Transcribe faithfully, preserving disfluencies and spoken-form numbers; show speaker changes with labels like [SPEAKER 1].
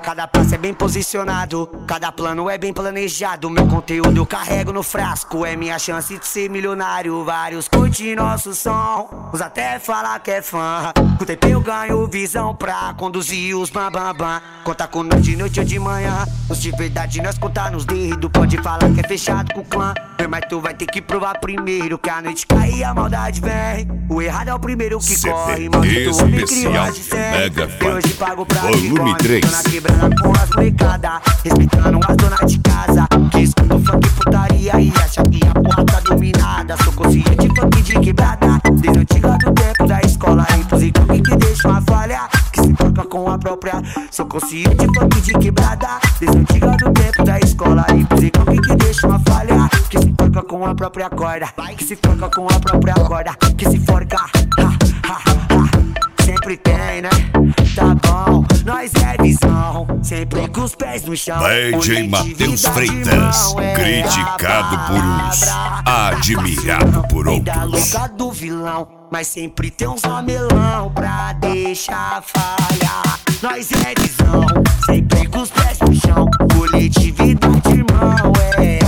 [SPEAKER 1] Cada passo é bem posicionado, cada plano é bem planejado. Meu conteúdo eu carrego no frasco, é minha chance de ser milionário. Vários curtem nosso som, uns até falar que é fã. Com o tempo eu ganho visão pra conduzir os bam bam bam. Conta com nós de noite ou de manhã, os de verdade nós contar nos dedos. Pode falar que é fechado com o clã, mas tu vai ter que provar primeiro que a noite cai e a maldade vem. O errado é o primeiro que
[SPEAKER 2] C D
[SPEAKER 1] corre, maldito homem criou de
[SPEAKER 2] Mega
[SPEAKER 1] cem. E hoje pago pra
[SPEAKER 2] Volume três.
[SPEAKER 1] Tô na quebrada com as molecada, respeitando as donas de casa que escutam funk putaria e acha que a porra tá dominada. Sou consciente funk de quebrada, desde antiga do tempo da escola. Inclusive alguém que deixa uma falha, que se toca com a própria. Sou consciente funk de quebrada, desde antiga do tempo da escola. Inclusive alguém que deixa uma falha, que se toca com a própria corda, que se toca com a própria corda, que se forca. Ha, ha, ha. Sempre tem, né? Tá bom, nós é visão, sempre com os pés no chão.
[SPEAKER 2] D J Matheus Freitas,
[SPEAKER 1] é
[SPEAKER 2] criticado por uns, admirado por outros.
[SPEAKER 1] Da louca do vilão, mas sempre tem uns ramelão pra deixar falhar. Nós é visão, sempre com os pés no chão. Coletividade, irmão, é